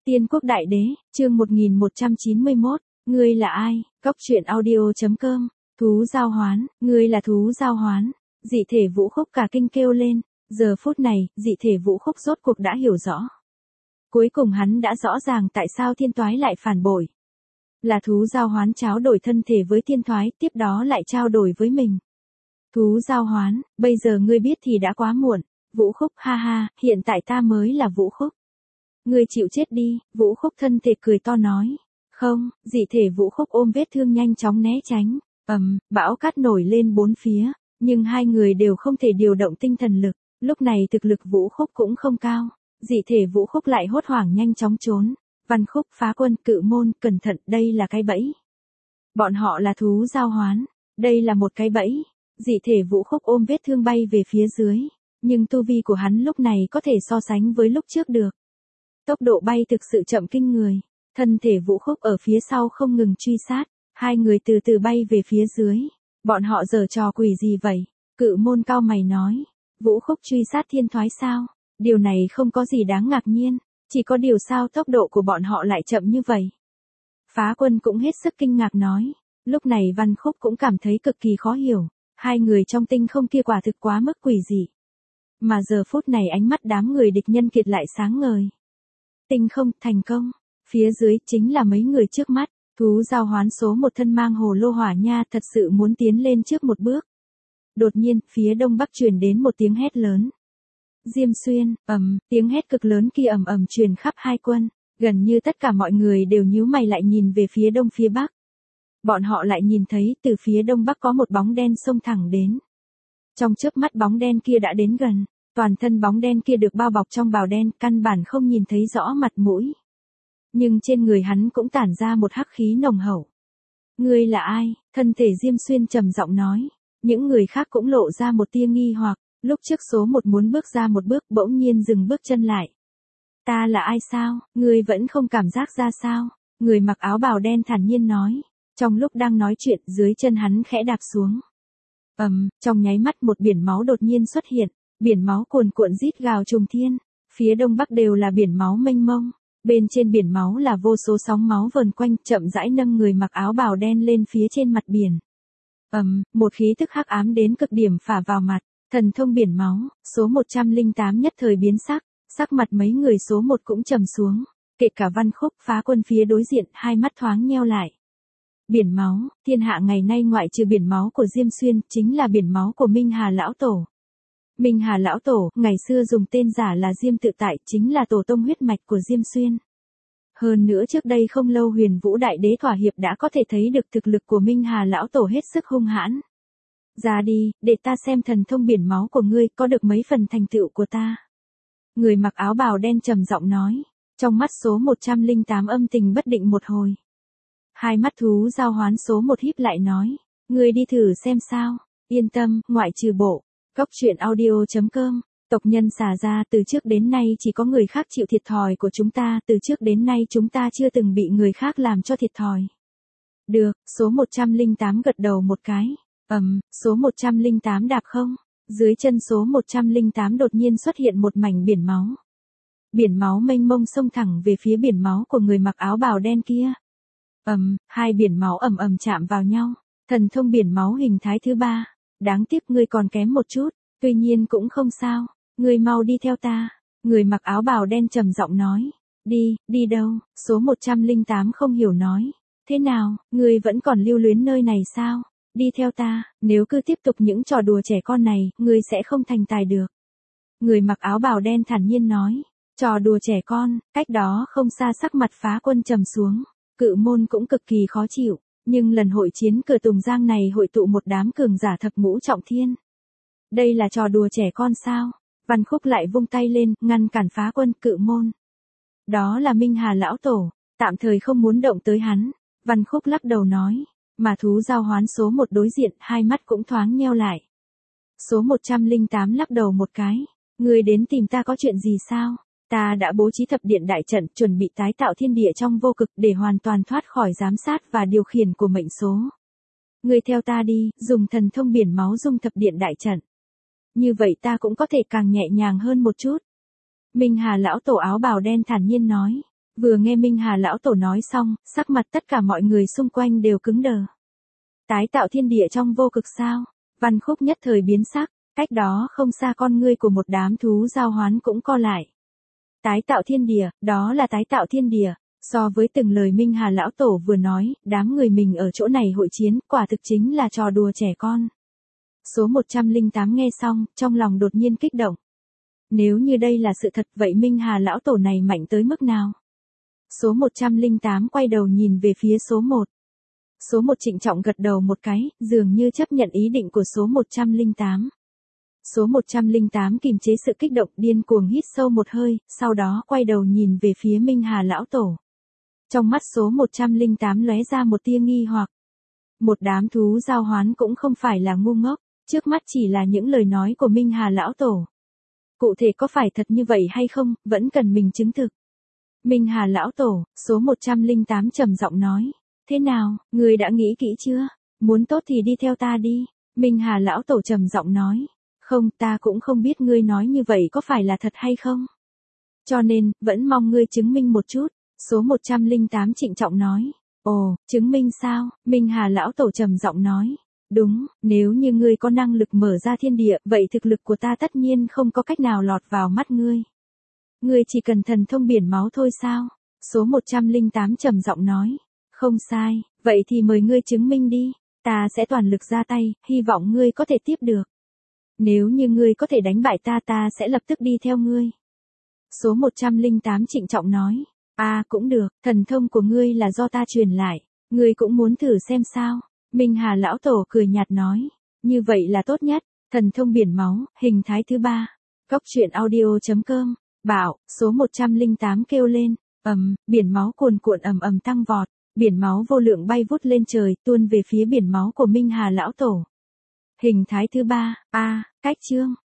Tiên quốc đại đế, chương 1191, ngươi là ai? Cóc truyện audio.com, thú giao hoán, ngươi là thú giao hoán, dị thể Vũ Khúc cả kinh kêu lên, giờ phút này, dị thể Vũ Khúc rốt cuộc đã hiểu rõ. Cuối cùng hắn đã rõ ràng tại sao thiên toái lại phản bội. Là thú giao hoán trao đổi thân thể với thiên toái, tiếp đó lại trao đổi với mình. Thú giao hoán, bây giờ ngươi biết thì đã quá muộn, Vũ Khúc ha ha, hiện tại ta mới là Vũ Khúc. Ngươi chịu chết đi, Vũ Khúc thân thể cười to nói. Không, dị thể Vũ Khúc ôm vết thương nhanh chóng né tránh. Bão cát nổi lên bốn phía, nhưng hai người đều không thể điều động tinh thần lực. Lúc này thực lực Vũ Khúc cũng không cao. Dị thể Vũ Khúc lại hốt hoảng nhanh chóng trốn. Văn Khúc, Phá Quân, Cự Môn, cẩn thận, đây là cái bẫy. Bọn họ là thú giao hoán. Đây là một cái bẫy. Dị thể Vũ Khúc ôm vết thương bay về phía dưới. Nhưng tu vi của hắn lúc này có thể so sánh với lúc trước được. Tốc độ bay thực sự chậm kinh người. Thân thể Vũ Khúc ở phía sau không ngừng truy sát. Hai người từ từ bay về phía dưới. Bọn họ giở trò quỷ gì vậy? Cự Môn cao mày nói. Vũ Khúc truy sát thiên thoái sao? Điều này không có gì đáng ngạc nhiên. Chỉ có điều sao tốc độ của bọn họ lại chậm như vậy? Phá Quân cũng hết sức kinh ngạc nói. Lúc này Văn Khúc cũng cảm thấy cực kỳ khó hiểu. Hai người trong tinh không kia quả thực quá mức quỷ dị. Mà giờ phút này ánh mắt đám người địch nhân kiệt lại sáng ngời. Tinh không, thành công. Phía dưới chính là mấy người trước mắt. Thú giao hoán số một thân mang hồ lô hỏa nha thật sự muốn tiến lên trước một bước. Đột nhiên, phía đông bắc truyền đến một tiếng hét lớn. Diêm Xuyên, tiếng hét cực lớn kia ầm truyền khắp hai quân. Gần như tất cả mọi người đều nhíu mày lại nhìn về phía đông phía bắc. Bọn họ lại nhìn thấy từ phía đông bắc có một bóng đen xông thẳng đến. Trong chớp mắt bóng đen kia đã đến gần. Toàn thân bóng đen kia được bao bọc trong bào đen, căn bản không nhìn thấy rõ mặt mũi. Nhưng trên người hắn cũng tản ra một hắc khí nồng hậu. Ngươi là ai? Thân thể Diêm Xuyên trầm giọng nói. Những người khác cũng lộ ra một tia nghi hoặc. Lúc trước số một muốn bước ra một bước bỗng nhiên dừng bước chân lại. Ta là ai sao? Ngươi vẫn không cảm giác ra sao? Người mặc áo bào đen thản nhiên nói. Trong lúc đang nói chuyện dưới chân hắn khẽ đạp xuống. Trong nháy mắt một biển máu đột nhiên xuất hiện. Biển máu cuồn cuộn rít gào trùng thiên. Phía đông bắc đều là biển máu mênh mông. Bên trên biển máu là vô số sóng máu vờn quanh chậm rãi nâng người mặc áo bào đen lên phía trên mặt biển. Một khí tức hắc ám đến cực điểm phả vào mặt. Thần thông biển máu, số 108 nhất thời biến sắc. Sắc mặt mấy người số 1 cũng trầm xuống. Kể cả Văn Khúc, Phá Quân phía đối diện hai mắt thoáng nheo lại. Biển máu, thiên hạ ngày nay ngoại trừ biển máu của Diêm Xuyên chính là biển máu của Minh Hà Lão Tổ. Minh Hà Lão Tổ, ngày xưa dùng tên giả là Diêm Tự Tại, chính là tổ tông huyết mạch của Diêm Xuyên. Hơn nữa trước đây không lâu Huyền Vũ Đại Đế thỏa hiệp đã có thể thấy được thực lực của Minh Hà Lão Tổ hết sức hung hãn. Ra đi, để ta xem thần thông biển máu của ngươi có được mấy phần thành tựu của ta. Người mặc áo bào đen trầm giọng nói, trong mắt số 108 âm tình bất định một hồi. Hai mắt thú giao hoán số 1 híp lại nói, ngươi đi thử xem sao, yên tâm, ngoại trừ bộ. Cóc truyện audio.com, tộc nhân xả ra từ trước đến nay chỉ có người khác chịu thiệt thòi của chúng ta, từ trước đến nay chúng ta chưa từng bị người khác làm cho thiệt thòi. Được, số 108 gật đầu một cái, số 108 đạp không, dưới chân số 108 đột nhiên xuất hiện một mảnh biển máu. Biển máu mênh mông xông thẳng về phía biển máu của người mặc áo bào đen kia. Hai biển máu ầm chạm vào nhau, thần thông biển máu hình thái thứ ba. Đáng tiếc ngươi còn kém một chút, tuy nhiên cũng không sao, ngươi mau đi theo ta. Người mặc áo bào đen trầm giọng nói, đi đâu? Số 108 không hiểu nói, thế nào, ngươi vẫn còn lưu luyến nơi này sao? Đi theo ta, nếu cứ tiếp tục những trò đùa trẻ con này, ngươi sẽ không thành tài được. Người mặc áo bào đen thản nhiên nói, trò đùa trẻ con, cách đó không xa sắc mặt Phá Quân trầm xuống, Cự Môn cũng cực kỳ khó chịu. Nhưng lần hội chiến cờ Tùng Giang này hội tụ một đám cường giả thập ngũ trọng thiên. Đây là trò đùa trẻ con sao? Văn Khúc lại vung tay lên, ngăn cản Phá Quân, Cự Môn. Đó là Minh Hà Lão Tổ, tạm thời không muốn động tới hắn. Văn Khúc lắc đầu nói, mà thú giao hoán số 1 đối diện, hai mắt cũng thoáng nheo lại. Số 108 lắc đầu một cái, ngươi đến tìm ta có chuyện gì sao? Ta đã bố trí thập điện đại trận, chuẩn bị tái tạo thiên địa trong vô cực để hoàn toàn thoát khỏi giám sát và điều khiển của mệnh số. Ngươi theo ta đi, dùng thần thông biển máu dung thập điện đại trận. Như vậy ta cũng có thể càng nhẹ nhàng hơn một chút. Minh Hà Lão Tổ áo bào đen thản nhiên nói. Vừa nghe Minh Hà lão tổ nói xong, sắc mặt tất cả mọi người xung quanh đều cứng đờ. Tái tạo thiên địa trong vô cực sao? Văn Khúc nhất thời biến sắc, cách đó không xa con ngươi của một đám thú giao hoán cũng co lại. Tái tạo thiên địa, đó là tái tạo thiên địa. So với từng lời Minh Hà lão tổ vừa nói, đám người mình ở chỗ này hội chiến, quả thực chính là trò đùa trẻ con. Số 108 nghe xong, trong lòng đột nhiên kích động. Nếu như đây là sự thật, vậy Minh Hà lão tổ này mạnh tới mức nào? Số 108 quay đầu nhìn về phía số 1. Số 1 trịnh trọng gật đầu một cái, dường như chấp nhận ý định của số 108. Số 108 kìm chế sự kích động, điên cuồng hít sâu một hơi, sau đó quay đầu nhìn về phía Minh Hà lão tổ. Trong mắt số 108 lóe ra một tia nghi hoặc. Một đám thú giao hoán cũng không phải là ngu ngốc, trước mắt chỉ là những lời nói của Minh Hà lão tổ. Cụ thể có phải thật như vậy hay không, vẫn cần mình chứng thực. Minh Hà lão tổ, số 108 trầm giọng nói. Thế nào, ngươi đã nghĩ kỹ chưa? Muốn tốt thì đi theo ta đi. Minh Hà lão tổ trầm giọng nói. Không, ta cũng không biết ngươi nói như vậy có phải là thật hay không. Cho nên, vẫn mong ngươi chứng minh một chút. Số 108 trịnh trọng nói. Ồ, chứng minh sao? Minh Hà lão tổ trầm giọng nói. Đúng, nếu như ngươi có năng lực mở ra thiên địa, vậy thực lực của ta tất nhiên không có cách nào lọt vào mắt ngươi. Ngươi chỉ cần thần thông biển máu thôi sao? Số 108 trầm giọng nói. Không sai, vậy thì mời ngươi chứng minh đi, ta sẽ toàn lực ra tay, hy vọng ngươi có thể tiếp được. Nếu như ngươi có thể đánh bại ta, ta sẽ lập tức đi theo ngươi. Số 108 trịnh trọng nói. Cũng được, thần thông của ngươi là do ta truyền lại, ngươi cũng muốn thử xem sao. Minh Hà lão tổ cười nhạt nói. Như vậy là tốt nhất, thần thông biển máu, hình thái thứ 3. Cốc truyện audio.com, bảo, số 108 kêu lên, biển máu cuồn cuộn ầm ầm tăng vọt. Biển máu vô lượng bay vút lên trời, tuôn về phía biển máu của Minh Hà lão tổ. Hình thái thứ 3, cách chương.